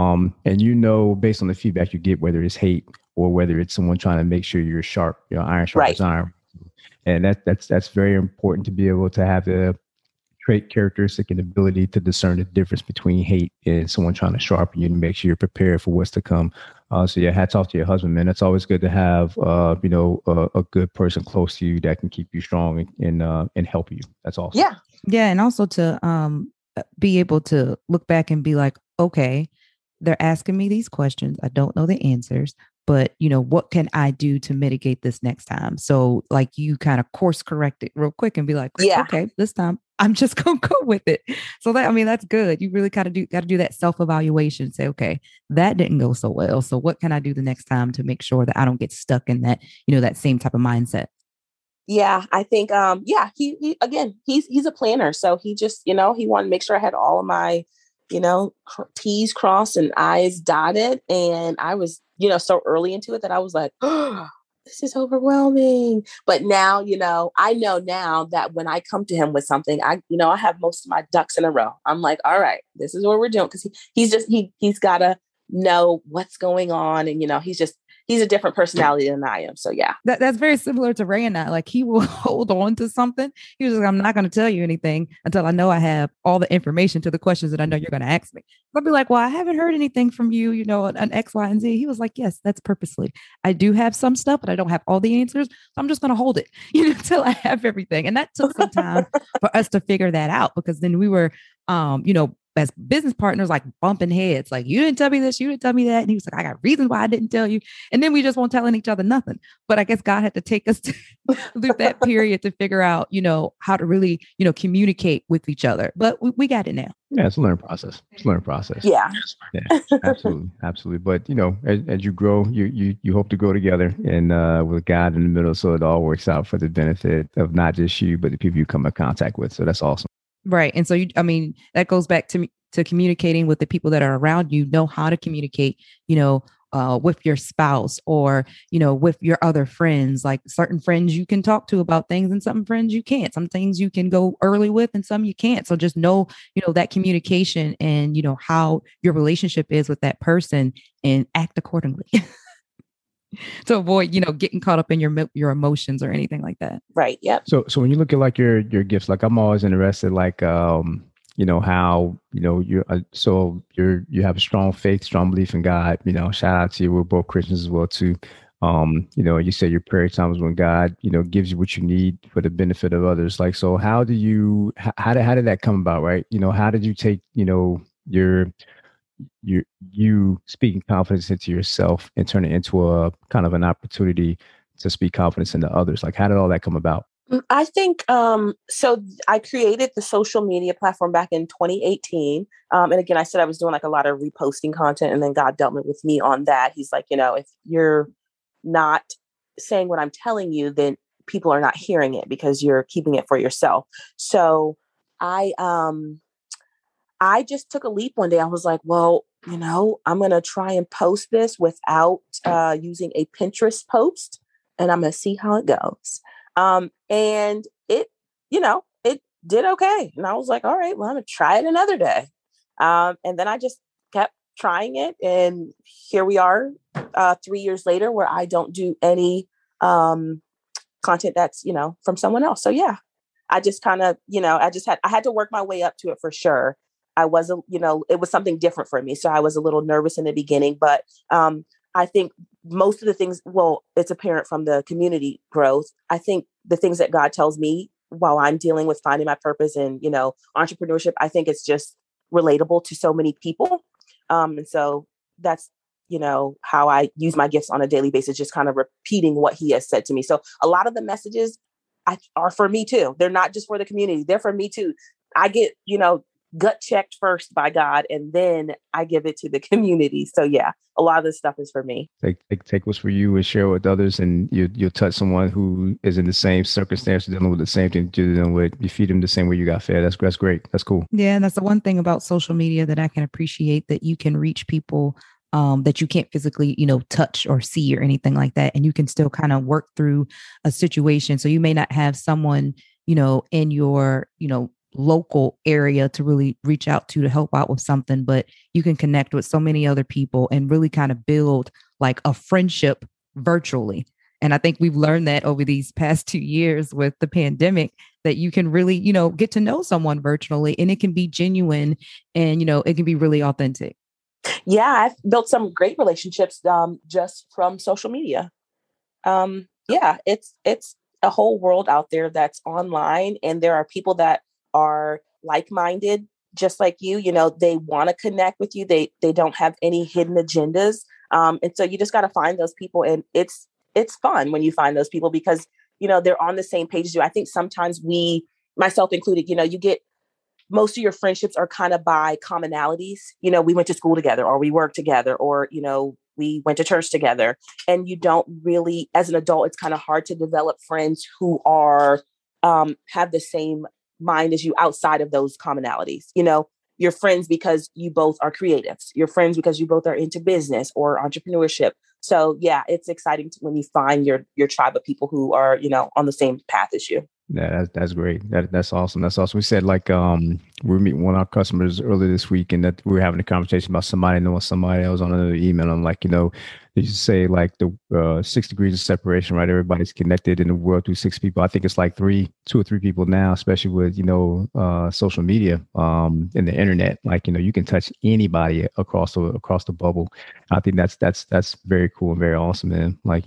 Speaker 1: and based on the feedback you get, whether it's hate or whether it's someone trying to make sure you're sharp, iron sharpens iron, and that's very important to be able to have the trait, characteristic, and ability to discern the difference between hate and someone trying to sharpen you and make sure you're prepared for what's to come. So yeah, hats off to your husband, man. It's always good to have, a good person close to you that can keep you strong and help you. That's awesome.
Speaker 3: Yeah.
Speaker 2: Yeah. And also to be able to look back and be like, okay, they're asking me these questions. I don't know the answers, but what can I do to mitigate this next time? So like you kind of course correct it real quick and be like, okay, this time I'm just going to go with it. So that's good. You really got to do that self-evaluation. Say, okay, that didn't go so well. So what can I do the next time to make sure that I don't get stuck in that, that same type of mindset?
Speaker 3: Yeah, I think, he again, he's a planner. So he just, he wanted to make sure I had all of my, T's crossed and I's dotted. And I was, so early into it that I was like, oh, this is overwhelming. But now, I know now that when I come to him with something, I have most of my ducks in a row. I'm like, all right, this is what we're doing. Cause he's got to know what's going on. And, he's a different personality than I am. So yeah.
Speaker 2: That's very similar to Ray and I. Like he will hold on to something. He was like, I'm not going to tell you anything until I know I have all the information to the questions that I know you're going to ask me. I'll be like, well, I haven't heard anything from you, an X, Y, and Z. He was like, yes, that's purposely. I do have some stuff, but I don't have all the answers. So I'm just going to hold it, until I have everything. And that took some time for us to figure that out, because then we were, as business partners, like bumping heads, like, you didn't tell me this, you didn't tell me that. And he was like, I got reasons why I didn't tell you. And then we just won't telling each other nothing. But I guess God had to take us through that period to figure out, how to really, communicate with each other. But we got it now.
Speaker 1: Yeah, it's a learning process.
Speaker 3: Yeah.
Speaker 1: Yeah, absolutely. Absolutely. But, as you grow, you hope to grow together and with God in the middle. So it all works out for the benefit of not just you, but the people you come in contact with. So that's awesome.
Speaker 2: Right. And so, that goes back to communicating with the people that are around you. Know how to communicate, with your spouse or, with your other friends. Like certain friends you can talk to about things and some friends you can't. Some things you can go early with and some you can't. So just know, that communication and, how your relationship is with that person and act accordingly. To avoid, getting caught up in your emotions or anything like that.
Speaker 3: Right. Yep.
Speaker 1: So when you look at like your gifts, like I'm always interested, like, how, you have a strong faith, strong belief in God. Shout out to you. We're both Christians as well too. You say your prayer times when God, gives you what you need for the benefit of others. Like, so how do you, how did that come about? Right. How did you take, your, you speaking confidence into yourself and turn it into a kind of an opportunity to speak confidence into others? Like, how did all that come about?
Speaker 3: I think so. I created the social media platform back in 2018. And again, I said I was doing like a lot of reposting content, and then God dealt with me on that. He's like, if you're not saying what I'm telling you, then people are not hearing it because you're keeping it for yourself. So I just took a leap one day. I was like, well, I'm going to try and post this without using a Pinterest post, and I'm going to see how it goes. And it did okay. And I was like, all right, well, I'm going to try it another day. And then I just kept trying it. And here we are 3 years later, where I don't do any content that's, from someone else. So yeah, I just kind of, I had to work my way up to it for sure. I wasn't, it was something different for me. So I was a little nervous in the beginning, but I think most of the things, well, it's apparent from the community growth. I think the things that God tells me while I'm dealing with finding my purpose and, entrepreneurship, I think it's just relatable to so many people. And so that's, how I use my gifts on a daily basis, just kind of repeating what he has said to me. So a lot of the messages are for me too. They're not just for the community. They're for me too. I get, gut checked first by God, and then I give it to the community. So yeah, a lot of this stuff is for me.
Speaker 1: Take what's for you and share with others, and you'll touch someone who is in the same circumstance, dealing with the same thing you're dealing with. You feed them the same way you got fed. That's great. That's cool.
Speaker 2: Yeah, and that's the one thing about social media that I can appreciate, that you can reach people that you can't physically, touch or see or anything like that. And you can still kind of work through a situation. So you may not have someone, in your, local area to really reach out to help out with something, but you can connect with so many other people and really kind of build like a friendship virtually. And I think we've learned that over these past 2 years with the pandemic, that you can really, get to know someone virtually, and it can be genuine, and, it can be really authentic.
Speaker 3: Yeah, I've built some great relationships just from social media. Yeah, it's a whole world out there that's online, and there are people that are like-minded, just like you. They want to connect with you. They don't have any hidden agendas. And so you just got to find those people, and it's fun when you find those people because, they're on the same page as you. I think sometimes we, myself included, you get most of your friendships are kind of by commonalities. We went to school together, or we worked together, or, we went to church together, and you don't really, as an adult, it's kind of hard to develop friends who are, have the same mind as you outside of those commonalities. You're friends because you both are creatives. You're friends because you both are into business or entrepreneurship. So yeah, it's exciting when you find your tribe of people who are, on the same path as you.
Speaker 1: Yeah, that's great. That's awesome. That's awesome. We said we're meeting one of our customers earlier this week, and that we were having a conversation about somebody knowing somebody. I was on another email. I'm like, they used to say like the 6 degrees of separation, right? Everybody's connected in the world through 6 people. I think it's like 2 or 3 people now, especially with social media, and the internet. Like you can touch anybody across the bubble. I think that's very cool and very awesome, man. Like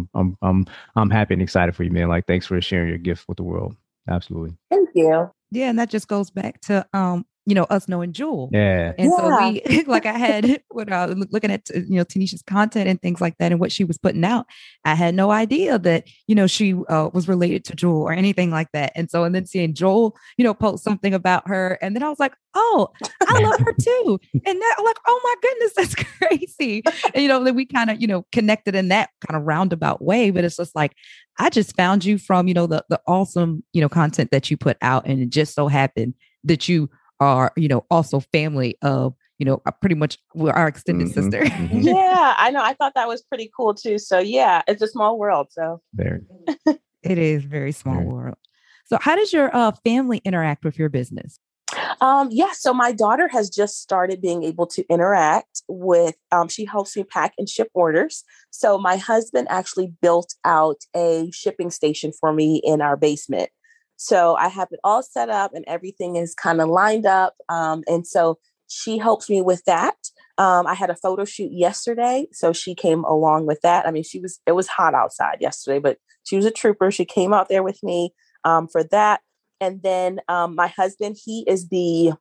Speaker 1: I'm happy and excited for you, man. Like thanks for sharing your gift with the world. Absolutely.
Speaker 3: Thank you.
Speaker 2: Yeah, and that just goes back to us knowing Jewel.
Speaker 1: Yeah.
Speaker 2: And so we, like I had, when I was looking at, Tanisha's content and things like that and what she was putting out, I had no idea that, she was related to Jewel or anything like that. And then seeing Joel, post something about her. And then I was like, oh, I love her too. And that, I'm like, oh my goodness, that's crazy. And, then we kind of, connected in that kind of roundabout way. But it's just like, I just found you from, the awesome, content that you put out. And it just so happened that you are, also family of, pretty much our extended sister.
Speaker 1: Mm-hmm.
Speaker 3: Yeah, I know. I thought that was pretty cool too. So yeah, it's a small world. So
Speaker 1: very.
Speaker 2: It is very small world. So how does your family interact with your business?
Speaker 3: Yeah, so my daughter has just started being able to interact with, she helps me pack and ship orders. So my husband actually built out a shipping station for me in our basement. So I have it all set up and everything is kind of lined up. And so she helps me with that. I had a photo shoot yesterday, so she came along with that. I mean, it was hot outside yesterday, but she was a trooper. She came out there with me for that. And then my husband, he's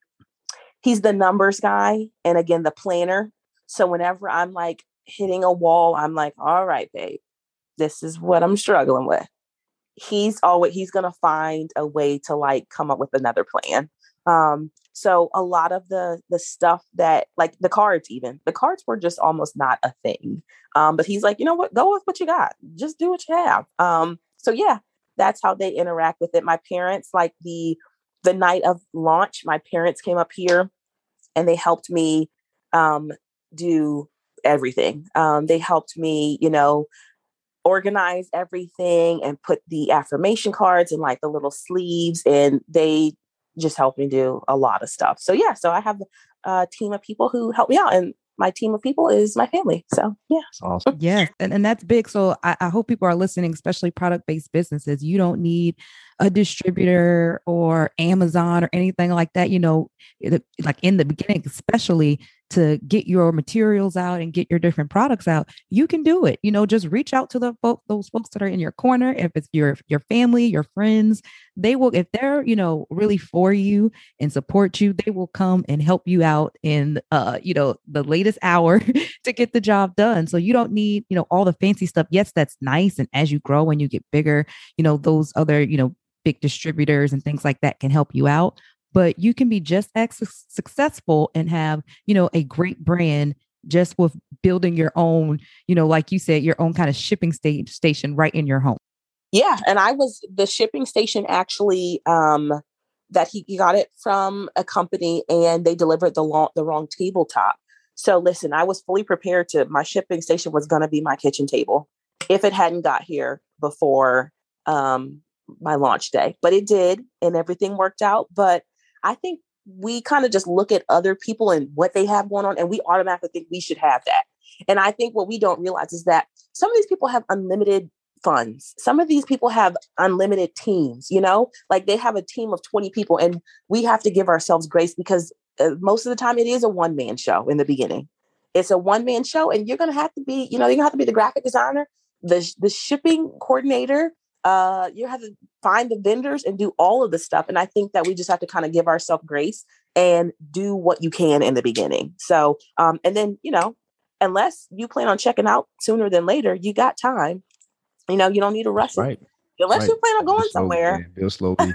Speaker 3: the numbers guy. And again, the planner. So whenever I'm like hitting a wall, I'm like, all right, babe, this is what I'm struggling with. He's going to find a way to like come up with another plan. So a lot of the stuff that like the cards were just almost not a thing. But he's like, you know what, go with what you got. Just do what you have. So yeah, that's how they interact with it. My parents, like the night of launch, my parents came up here and they helped me do everything. They helped me, organize everything and put the affirmation cards in like the little sleeves, and they just helped me do a lot of stuff. So yeah, so I have a team of people who help me out, and my team of people is my family. So yeah.
Speaker 1: That's awesome.
Speaker 2: Yes. And that's big. So I hope people are listening, especially product-based businesses. You don't need a distributor or Amazon or anything like that, like in the beginning, especially to get your materials out and get your different products out. You can do it. Just reach out to those folks that are in your corner. If it's your family, your friends, they will, if they're, really for you and support you, they will come and help you out in, the latest hour to get the job done. So you don't need, all the fancy stuff. Yes, that's nice. And as you grow and you get bigger, those other, big distributors and things like that can help you out. But you can be just as successful and have, a great brand just with building your own, like you said, your own kind of shipping station right in your home.
Speaker 3: Yeah. And the shipping station actually, that he got it from a company and they delivered the wrong tabletop. So listen, I was fully prepared my shipping station was going to be my kitchen table if it hadn't got here before my launch day, but it did, and everything worked out. But I think we kind of just look at other people and what they have going on, and we automatically think we should have that. And I think what we don't realize is that some of these people have unlimited funds. Some of these people have unlimited teams, like they have a team of 20 people, and we have to give ourselves grace because most of the time it is a one-man show in the beginning. It's a one-man show, and you're going to have to be, you're going to have to be the graphic designer, the shipping coordinator. You have to find the vendors and do all of the stuff. And I think that we just have to kind of give ourselves grace and do what you can in the beginning. So, and then, unless you plan on checking out sooner than later, you got time. You don't need to rush it.
Speaker 1: Right.
Speaker 3: Unless you plan on going somewhere.
Speaker 1: Build slowly.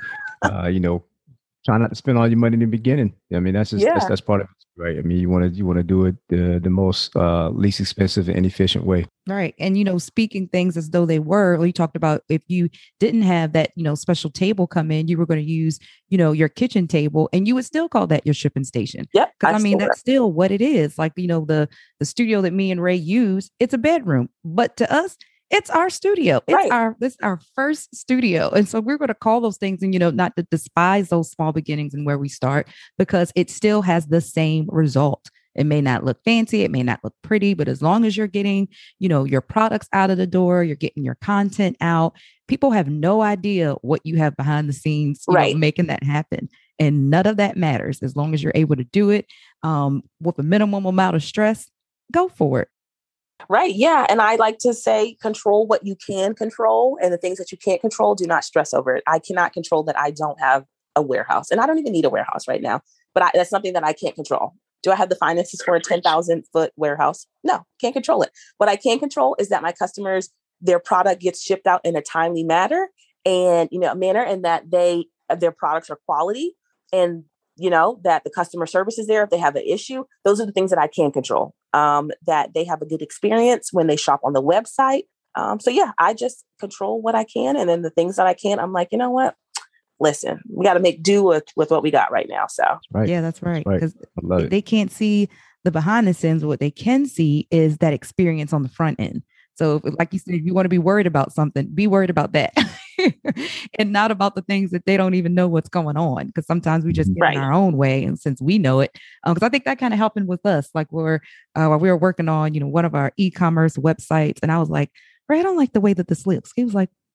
Speaker 1: Try not to spend all your money in the beginning. I mean, that's just that's part of it, right? I mean, you want to do it the most least expensive and efficient way.
Speaker 2: Right. And, speaking things as though they were, we talked about if you didn't have that, special table come in, you were going to use, your kitchen table, and you would still call that your shipping station.
Speaker 3: Yep.
Speaker 2: Because I mean, that's still what it is. Like, the studio that me and Ray use, it's a bedroom, but to us, it's our studio. This is our first studio. And so we're going to call those things and, not to despise those small beginnings and where we start, because it still has the same result. It may not look fancy. It may not look pretty, but as long as you're getting, your products out of the door, you're getting your content out, people have no idea what you have behind the scenes, making that happen. And none of that matters. As long as you're able to do it with a minimum amount of stress, go for it.
Speaker 3: Right. Yeah. And I like to say, control what you can control, and the things that you can't control, do not stress over it. I cannot control that I don't have a warehouse, and I don't even need a warehouse right now, but that's something that I can't control. Do I have the finances for a 10,000 foot warehouse? No, can't control it. What I can control is that my customers, their product gets shipped out in a timely manner and, and that their products are quality, and, that the customer service is there if they have an issue. Those are the things that I can control. That they have a good experience when they shop on the website. So yeah, I just control what I can. And then the things that I can't, I'm like, you know what? Listen, we got to make do with what we got right now. So
Speaker 1: right.
Speaker 2: Yeah, that's right. Because they can't see the behind the scenes. What they can see is that experience on the front end. So like you said, if you want to be worried about something, be worried about that and not about the things that they don't even know what's going on. Because sometimes we just get in our own way. And since we know it, because I think that kind of happened with us, like while we were working on, one of our e-commerce websites. And I was like, Ray, I don't like the way that this looks. He was like,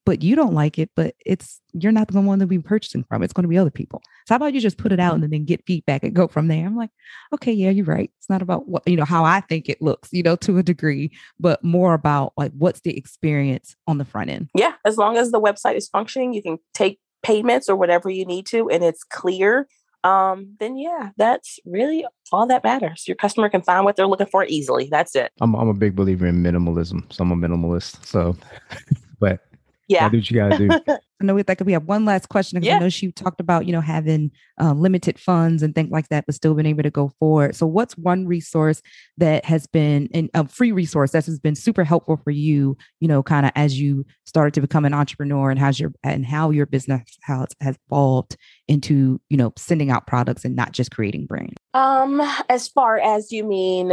Speaker 2: but you don't like it, but you're not the one to be purchasing from. It's going to be other people. So how about you just put it out and then get feedback and go from there? I'm like, okay, yeah, you're right. It's not about what, how I think it looks, to a degree, but more about like, what's the experience on the front end?
Speaker 3: Yeah. As long as the website is functioning, you can take payments or whatever you need to, and it's clear. Then yeah, that's really all that matters. Your customer can find what they're looking for easily. That's it.
Speaker 1: I'm a big believer in minimalism. So I'm a minimalist. So, but
Speaker 3: yeah,
Speaker 1: do what you gotta do.
Speaker 2: I know we have one last question because I know she talked about, having limited funds and things like that, but still been able to go forward. So what's one resource that has been a free resource that has been super helpful for you, kind of as you started to become an entrepreneur and how your business has evolved into, sending out products and not just creating brands?
Speaker 3: As far as you mean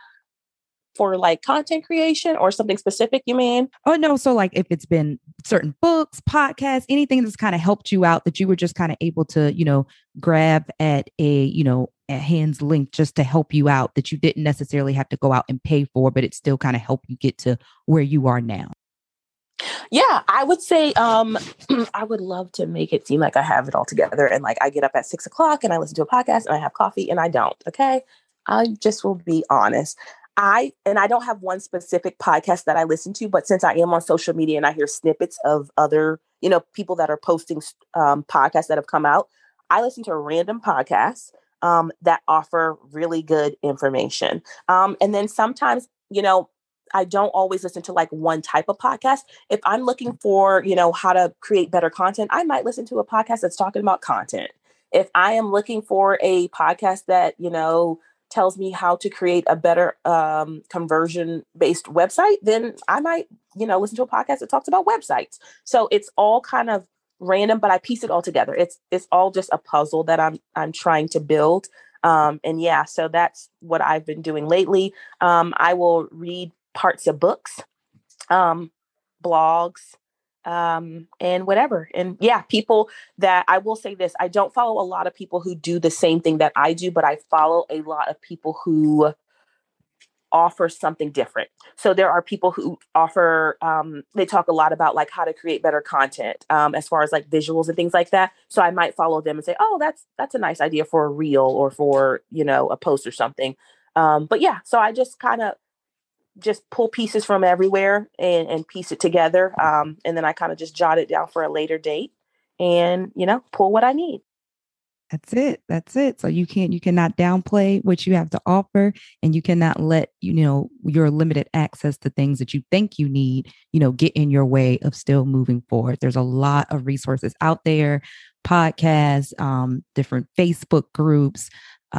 Speaker 3: for like content creation or something specific, you mean?
Speaker 2: Oh, no. So like if it's been certain books, podcasts, anything that's kind of helped you out that you were just kind of able to, grab at a hand's length just to help you out that you didn't necessarily have to go out and pay for, but it still kind of helped you get to where you are now.
Speaker 3: Yeah, I would say I would love to make it seem like I have it all together and like I get up at 6:00 and I listen to a podcast and I have coffee, and I don't. Okay. I just will be honest. I don't have one specific podcast that I listen to, but since I am on social media and I hear snippets of other, people that are posting podcasts that have come out, I listen to random podcasts that offer really good information. And then sometimes, I don't always listen to like one type of podcast. If I'm looking for, how to create better content, I might listen to a podcast that's talking about content. If I am looking for a podcast that, tells me how to create a better conversion-based website, then I might, listen to a podcast that talks about websites. So it's all kind of random, but I piece it all together. It's all just a puzzle that I'm trying to build. And yeah, so that's what I've been doing lately. I will read parts of books, blogs, and whatever. And yeah, people that I will say this, I don't follow a lot of people who do the same thing that I do, but I follow a lot of people who offer something different. So there are people who offer, they talk a lot about like how to create better content, as far as like visuals and things like that. So I might follow them and say, oh, that's a nice idea for a reel or for, a post or something. But yeah, so I just kind of just pull pieces from everywhere and piece it together. And then I kind of just jot it down for a later date and, pull what I need.
Speaker 2: That's it. So you cannot downplay what you have to offer, and you cannot let, your limited access to things that you think you need, get in your way of still moving forward. There's a lot of resources out there, podcasts, different Facebook groups,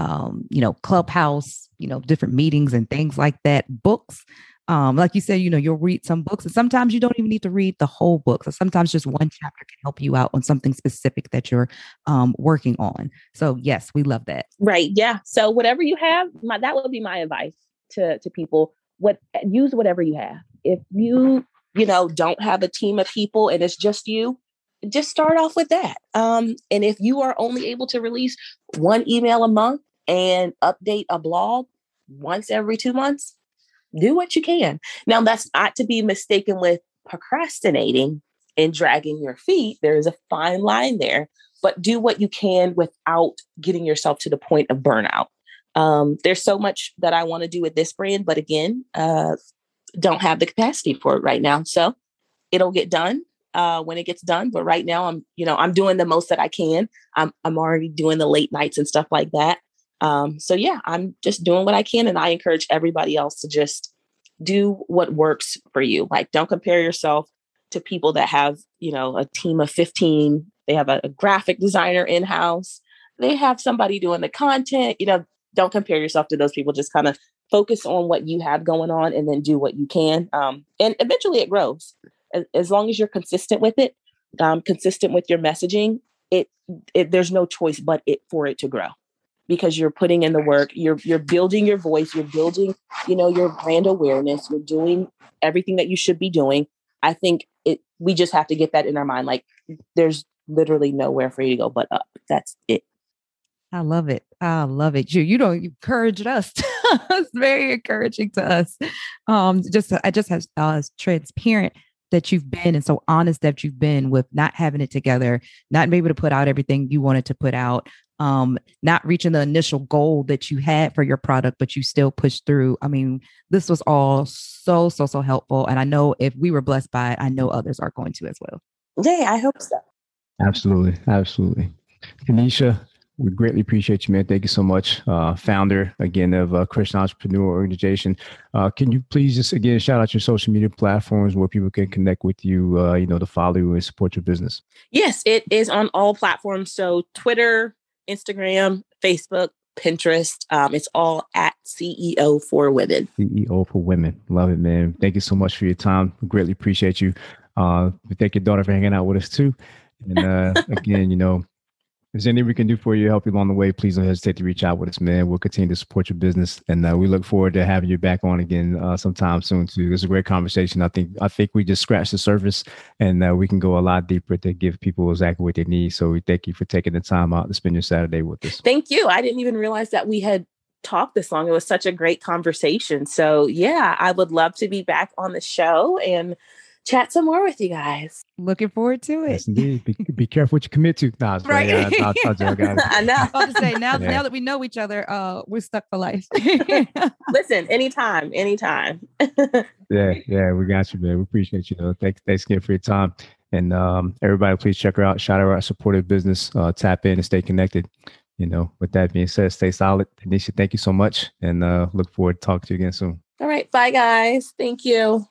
Speaker 2: Clubhouse, different meetings and things like that, books. Like you said, you'll read some books, and sometimes you don't even need to read the whole book. So sometimes just one chapter can help you out on something specific that you're working on. So yes, we love that.
Speaker 3: Right. Yeah. So whatever you have, that would be my advice to people. Use whatever you have. If you, don't have a team of people and it's just you, just start off with that. And if you are only able to release one email a month and update a blog once every 2 months, do what you can. Now, that's not to be mistaken with procrastinating and dragging your feet. There is a fine line there, but do what you can without getting yourself to the point of burnout. There's so much that I want to do with this brand, but again, don't have the capacity for it right now. So it'll get done when it gets done. But right now I'm doing the most that I can. I'm already doing the late nights and stuff like that. So yeah, I'm just doing what I can. And I encourage everybody else to just do what works for you. Like, don't compare yourself to people that have, a team of 15. They have a graphic designer in-house. They have somebody doing the content, don't compare yourself to those people. Just kind of focus on what you have going on and then do what you can. And eventually it grows as long as you're consistent with it, consistent with your messaging. There's no choice but for it to grow. Because you're putting in the work, you're building your voice, you're building, your brand awareness, you're doing everything that you should be doing. I think we just have to get that in our mind. Like, there's literally nowhere for you to go but up. That's it.
Speaker 2: I love it. I love it. You encouraged us. It's very encouraging to us. I just as transparent that you've been and so honest that you've been with not having it together, not being able to put out everything you wanted to put out, not reaching the initial goal that you had for your product, but you still pushed through. I mean, this was all so helpful. And I know if we were blessed by it, I know others are going to as well.
Speaker 3: Yeah, I hope so.
Speaker 1: Absolutely. Tanisha, we greatly appreciate you, man. Thank you so much. Founder, again, of Christian Entrepreneur Organization. Can you please just, again, shout out your social media platforms where people can connect with you, to follow you and support your business?
Speaker 3: Yes, it is on all platforms. So Twitter, Instagram, Facebook, Pinterest. It's all at CEO for Women.
Speaker 1: CEO for Women. Love it, man. Thank you so much for your time. We greatly appreciate you. We thank your daughter for hanging out with us too. And again, if there's anything we can do for you, help you along the way, please don't hesitate to reach out with us, man. We'll continue to support your business. And we look forward to having you back on again sometime soon too. It's a great conversation. I think we just scratched the surface, and we can go a lot deeper to give people exactly what they need. So we thank you for taking the time out to spend your Saturday with us.
Speaker 3: Thank you. I didn't even realize that we had talked this long. It was such a great conversation. So yeah, I would love to be back on the show and chat some more with you guys.
Speaker 2: Looking forward to it.
Speaker 1: Yes, indeed. Be careful what you commit to.
Speaker 2: Right.
Speaker 3: I know.
Speaker 2: I was about to say, now that we know each other, we're stuck for life.
Speaker 3: Listen, anytime.
Speaker 1: Yeah, we got you, man. We appreciate you. Thanks again for your time. And everybody, please check her out. Shout out our supportive business. Tap in and stay connected. With that being said, stay solid. Tanisha, thank you so much. And look forward to talking to you again soon.
Speaker 3: All right. Bye, guys. Thank you.